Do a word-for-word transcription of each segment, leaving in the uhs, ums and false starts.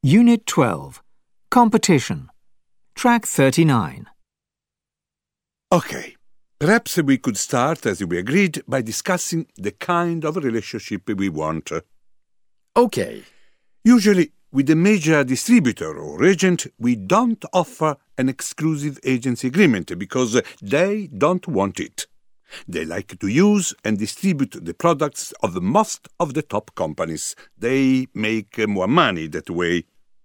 Unit twelve. Competition. Track thirty-nine. Okay, perhaps we could start, as we agreed, by discussing the kind of relationship we want. Okay. Usually, with a major distributor or agent, we don't offer an exclusive agency agreement because they don't want it. They like to use and distribute the products of most of the top companies. They make more money that way.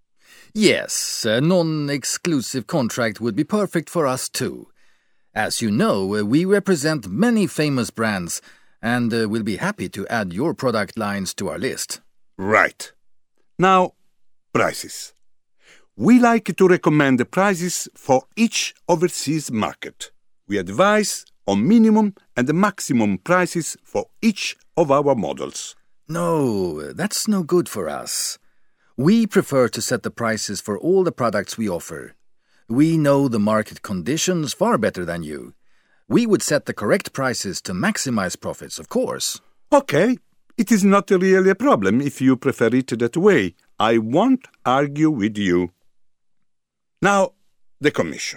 Yes, a non-exclusive contract would be perfect for us too. As you know, we represent many famous brands and uh, will be happy to add your product lines to our list. Right. Now, prices. We like to recommend the prices for each overseas market. We advise on minimum and maximum prices for each of our models. No, that's no good for us. We prefer to set the prices for all the products we offer. We know the market conditions far better than you. We would set the correct prices to maximize profits, of course. Okay, it is not really a problem if you prefer it that way. I won't argue with you. Now, the commission.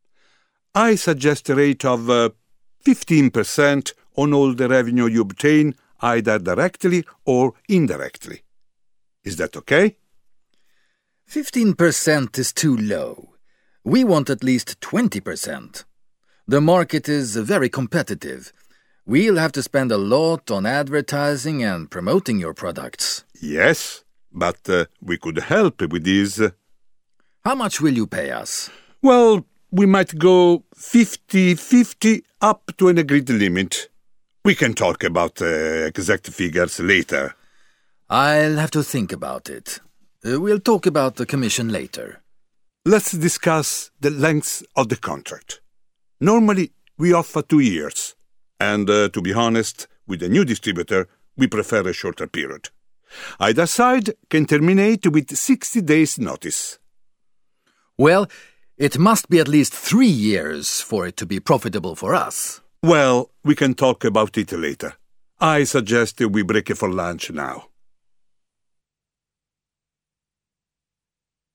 I suggest a rate of uh, fifteen percent on all the revenue you obtain, either directly or indirectly. Is that okay? fifteen percent is too low. We want at least twenty percent. The market is very competitive. We'll have to spend a lot on advertising and promoting your products. Yes, but uh, we could help with this. How much will you pay us? Well, we might go fifty-fifty up to an agreed limit. We can talk about uh, exact figures later. I'll have to think about it. Uh, we'll talk about the commission later. Let's discuss the length of the contract. Normally, we offer two years. And uh, to be honest, with a new distributor, we prefer a shorter period. Either side can terminate with sixty days notice. Well, it must be at least three years for it to be profitable for us. Well, we can talk about it later. I suggest we break for lunch now.